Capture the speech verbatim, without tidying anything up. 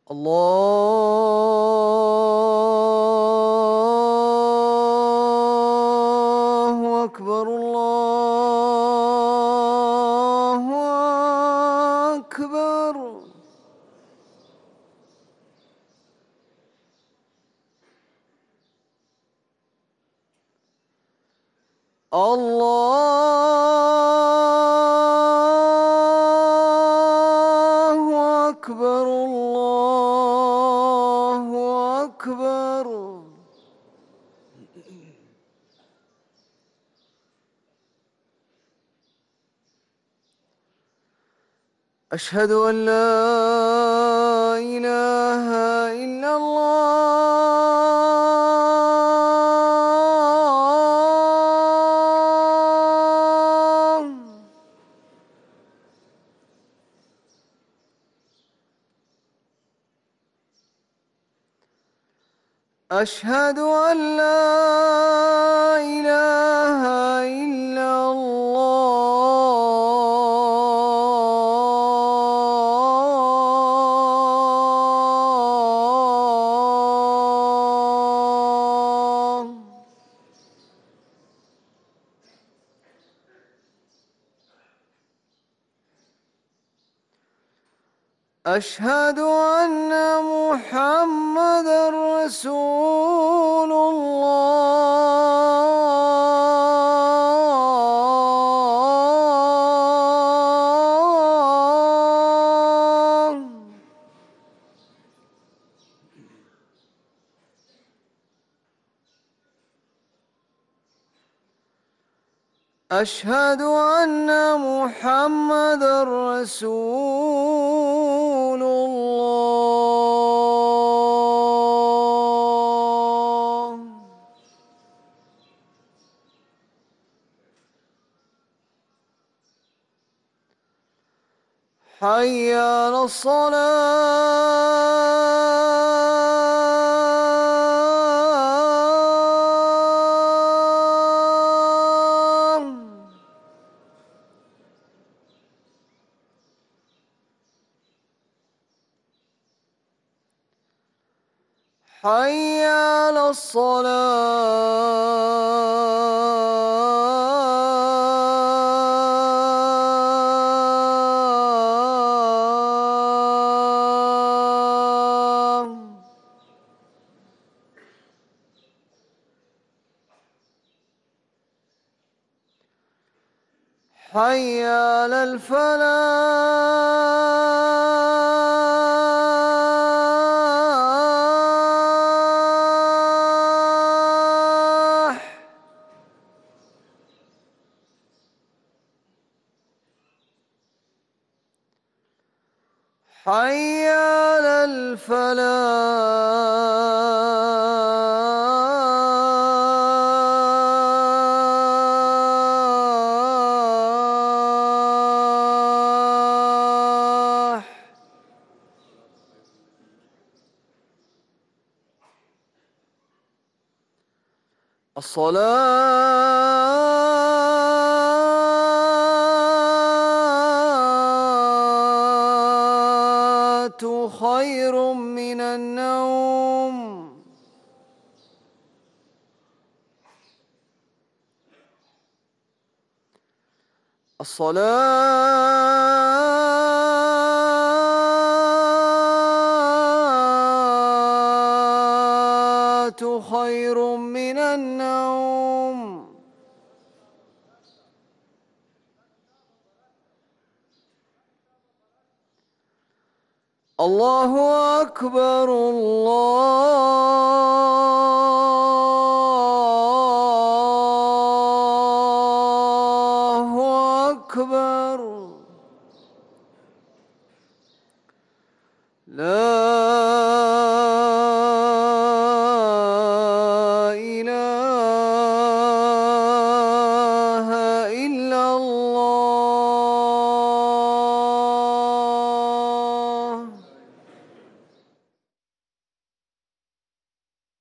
الله أكبر الله أكبر. الله أكبر الله أكبر. أشهد أن لا إله إلا الله. أشهد أن لا إله إلا الله. أشهد أن محمدًا رسول الله. أشهد أن محمدًا رسول الله. حي على الصلاة. حي على الصلاة. حي على الفلاح. حي على الفلاح. الصلاة خير من النوم. الصلاة خير من النوم. الله أكبر الله أكبر. لا إله